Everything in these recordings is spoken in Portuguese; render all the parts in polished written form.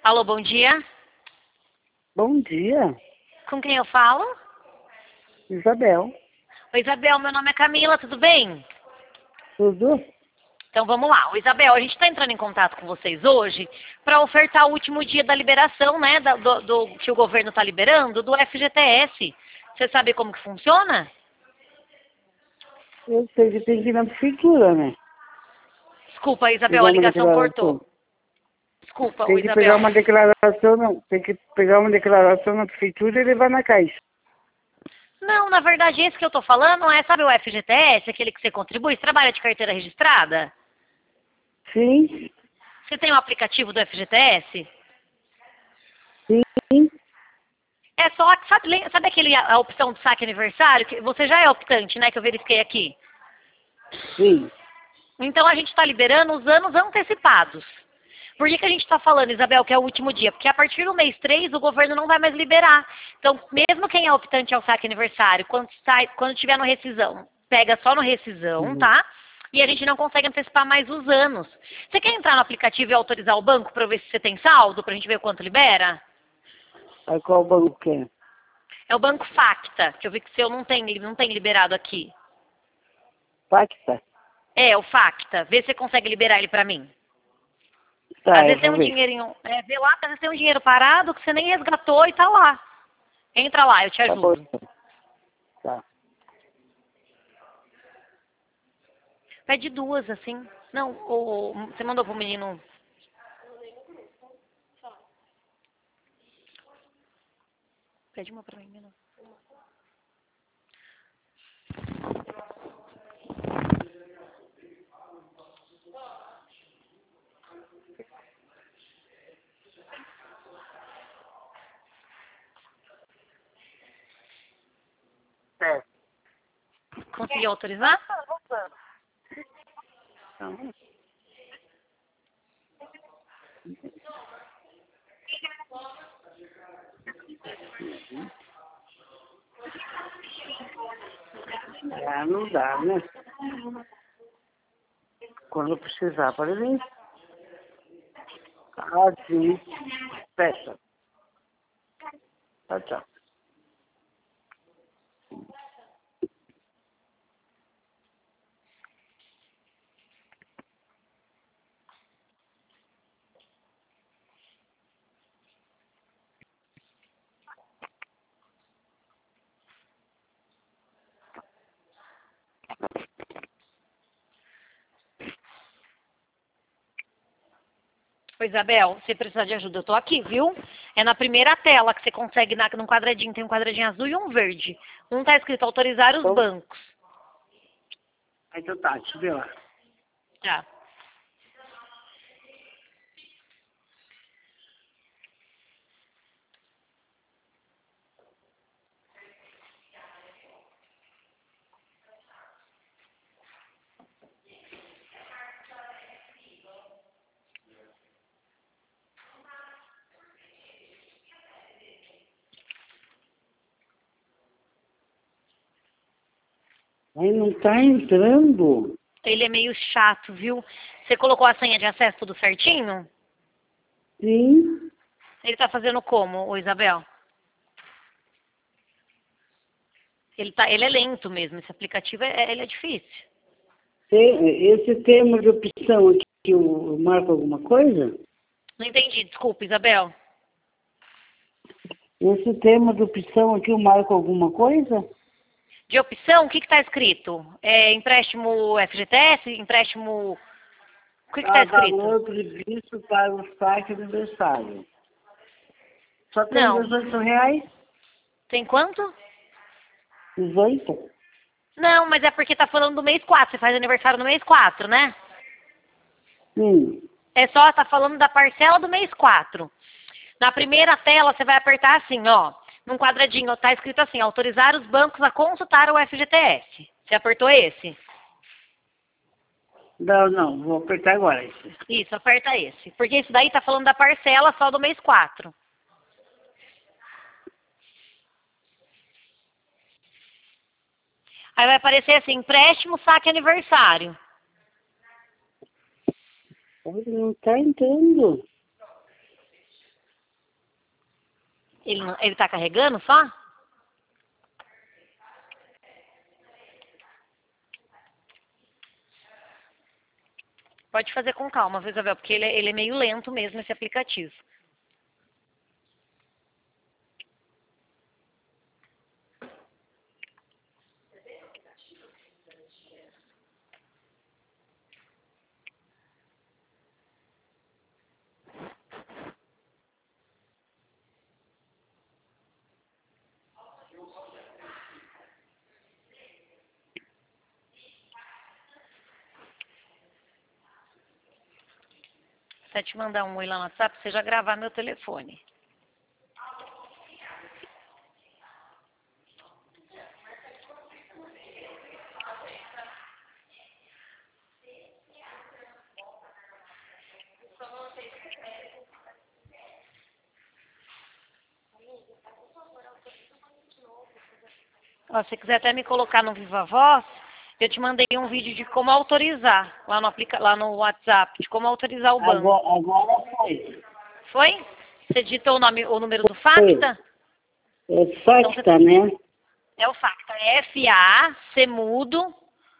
Alô, bom dia. Bom dia, Com quem eu falo? Isabel. Oi, Isabel, meu nome é Camila, tudo bem? Tudo? Então vamos lá. Ô, Isabel, a gente está entrando em contato com vocês hoje para ofertar o último dia da liberação, né, que o governo está liberando, do FGTS. Você sabe como que funciona? Eu sei que tem que ir na prefeitura, né? Desculpa, Isabel, a Pegar uma ligação declaração. cortou. Desculpa, ô, Tem que pegar Isabel. uma declaração, não. Tem que pegar uma declaração na prefeitura e levar na caixa. Não, na verdade, esse que eu tô falando é, sabe o FGTS, aquele que você contribui? Você trabalha de carteira registrada? Sim, Você tem o aplicativo do FGTS? sim, É só, sabe a opção do saque aniversário? Que você já é optante, né, que eu verifiquei aqui. sim. Então a gente está liberando os anos antecipados. Por que a gente está falando, Isabel, que é o último dia? Porque a partir do mês 3 o governo não vai mais liberar. Então, mesmo quem é optante ao saque aniversário, quando tiver no rescisão, pega só no rescisão, Uhum. tá? E a gente não consegue antecipar mais os anos. Você quer entrar no aplicativo e autorizar o banco para ver se você tem saldo, para a gente ver quanto libera? Aí qual banco que é? É o Banco Facta, que eu vi que o seu não tem liberado aqui. Pacta? É, o Facta. Vê se você consegue liberar ele para mim. Às Tá, eu vezes tem vou um ver. dinheirinho, vê lá, às vezes tem um dinheiro parado que você nem resgatou e tá lá. Entra lá, eu te Tá bom. ajudo. Tá. Pede duas, assim. Não, você mandou pro menino. Pede uma pra mim, menino. É. Conseguiu autorizar? Então, não dá, né? Quando eu precisar, para mim. Ah, sim. Peça. Tchau, tchau. Ô, Isabel, se precisar de ajuda, eu tô aqui, viu? É na primeira tela que você consegue, num quadradinho, tem um quadradinho azul e um verde. Um tá escrito autorizar os Então, bancos. então tá, deixa eu ver lá. Tá. Aí não tá entrando. Ele é meio chato, viu? Você colocou a senha de acesso tudo certinho? Sim. Ele tá fazendo como, ô Isabel? Ele é lento mesmo, esse aplicativo ele é difícil. Esse termo de opção aqui, que eu marco alguma coisa? Não entendi, desculpa, Isabel. Esse termo de opção aqui eu marco alguma coisa? De opção, o que está escrito? É empréstimo FGTS? Empréstimo. O que está escrito? Valor previsto para o saque aniversário. Só tem Não. R$ 18? Tem quanto? 18? Não, mas é porque tá falando do mês 4. Você faz aniversário no mês 4, né? Sim. É só, tá falando da parcela do mês 4. Na primeira tela, você vai apertar assim, ó. Num quadradinho, tá escrito assim, autorizar os bancos a consultar o FGTS. Você apertou esse? Não, vou apertar agora. Isso, aperta esse. Porque isso daí tá falando da parcela só do mês 4. Aí vai aparecer assim, empréstimo, saque aniversário. Não está entrando. Ele tá carregando só? Pode fazer com calma, viu, Isabel? Porque ele é meio lento mesmo, esse aplicativo. Se eu te mandar um oi lá no WhatsApp, você já gravar meu telefone. Ó, se você quiser até me colocar no Viva Voz, eu te mandei um vídeo de como autorizar lá no WhatsApp, de como autorizar o banco. Agora foi. Foi? Você digitou o número do FACTA? É FACTA, né? É o FACTA. É FAC mudo.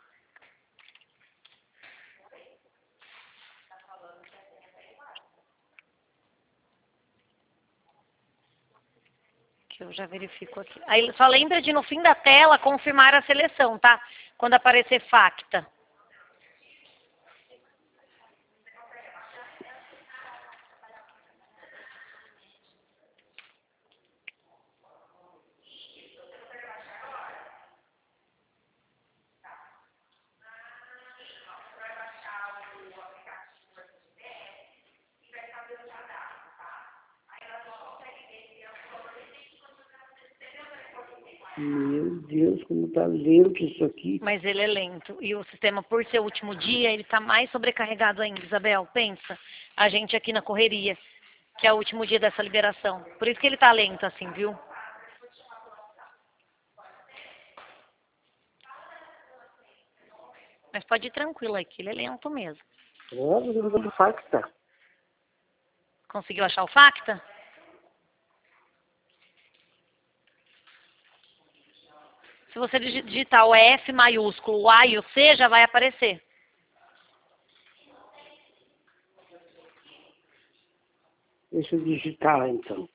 Que eu já verifico aqui. Aí só lembra de no fim da tela confirmar a seleção, tá? Quando aparecer FACTA. Meu Deus, como tá lento isso aqui. Mas ele é lento. E o sistema, por ser o último dia, ele tá mais sobrecarregado ainda, Isabel. Pensa. A gente aqui na correria, que é o último dia dessa liberação. Por isso que ele tá lento assim, viu? Mas pode ir tranquilo aí, que ele é lento mesmo. Óbvio, do FACTA. Conseguiu achar o FACTA? Se você digitar o F maiúsculo, o A e o C, já vai aparecer. Deixa eu digitar lá, então.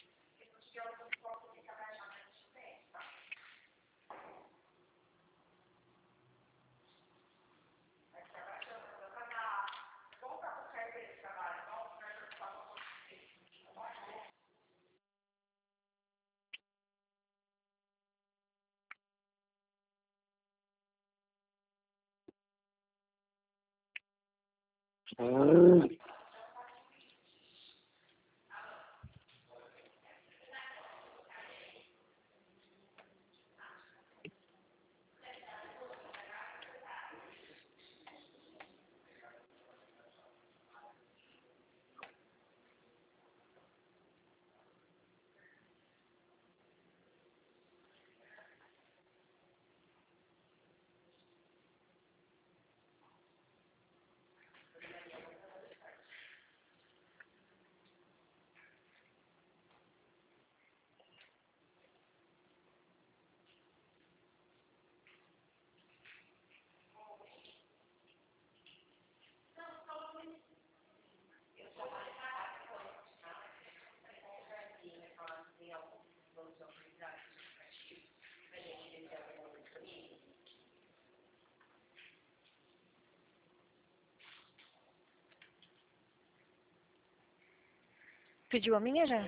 Ah, Pediu a minha já?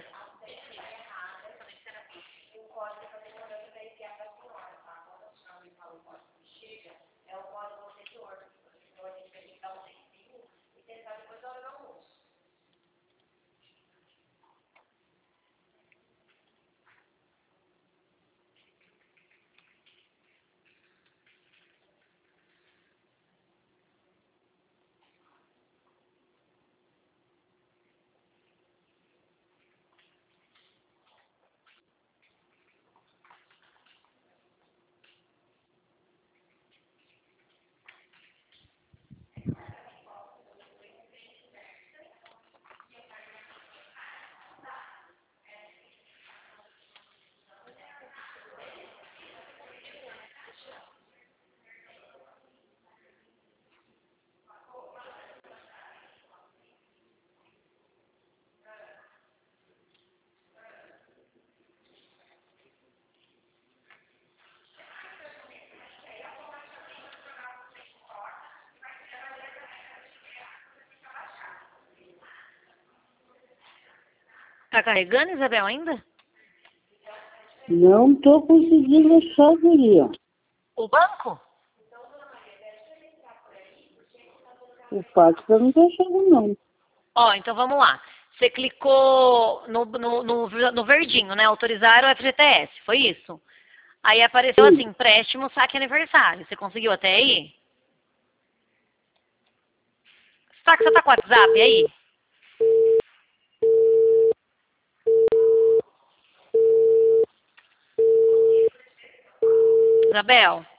Tá carregando, Isabel, ainda? Não tô conseguindo achar, guria. O banco? O fax eu não tô achando, não. Ó, então vamos lá. Você clicou no verdinho, né? Autorizar o FGTS, foi isso? Aí apareceu Sim. assim, empréstimo, saque aniversário. Você conseguiu até aí? Você tá com o WhatsApp aí? Isabel?